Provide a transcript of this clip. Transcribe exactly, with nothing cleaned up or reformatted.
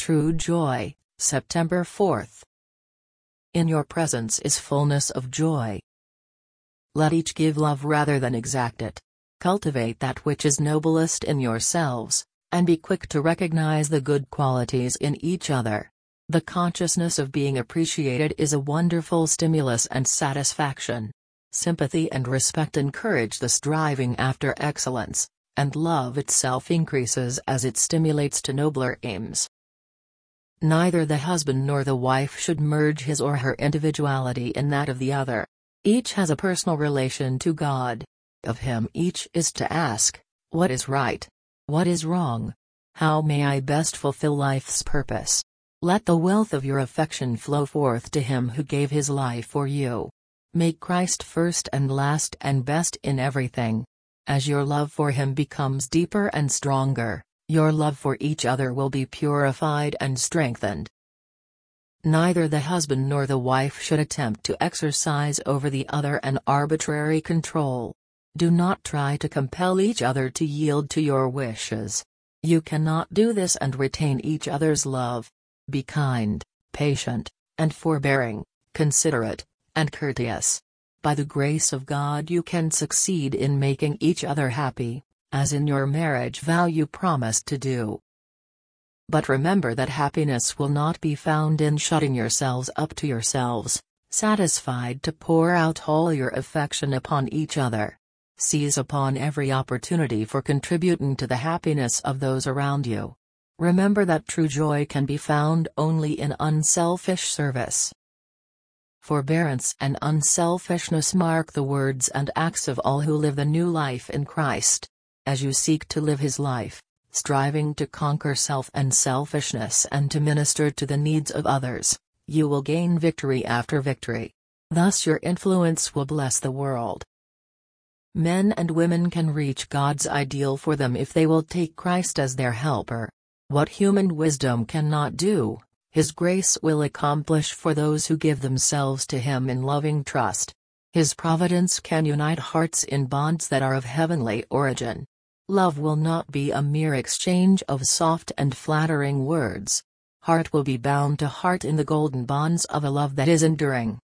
True joy, September fourth. In your presence is fullness of joy. Let each give love rather than exact it. Cultivate that which is noblest in yourselves, and be quick to recognize the good qualities in each other. The consciousness of being appreciated is a wonderful stimulus and satisfaction. Sympathy and respect encourage the striving after excellence, and love itself increases as it stimulates to nobler aims. Neither the husband nor the wife should merge his or her individuality in that of the other. Each has a personal relation to God. Of him each is to ask, what is right? What is wrong? How may I best fulfill life's purpose? Let the wealth of your affection flow forth to him who gave his life for you. Make Christ first and last and best in everything. As your love for him becomes deeper and stronger, your love for each other will be purified and strengthened. Neither the husband nor the wife should attempt to exercise over the other an arbitrary control. Do not try to compel each other to yield to your wishes. You cannot do this and retain each other's love. Be kind, patient, and forbearing, considerate, and courteous. By the grace of God you can succeed in making each other happy, as in your marriage vow you promised to do. But remember that happiness will not be found in shutting yourselves up to yourselves, satisfied to pour out all your affection upon each other. Seize upon every opportunity for contributing to the happiness of those around you. Remember that true joy can be found only in unselfish service. Forbearance and unselfishness mark the words and acts of all who live the new life in Christ. As you seek to live his life, striving to conquer self and selfishness and to minister to the needs of others, you will gain victory after victory. Thus your influence will bless the world. Men and women can reach God's ideal for them if they will take Christ as their helper. What human wisdom cannot do, his grace will accomplish for those who give themselves to him in loving trust. His providence can unite hearts in bonds that are of heavenly origin. Love will not be a mere exchange of soft and flattering words. Heart will be bound to heart in the golden bonds of a love that is enduring.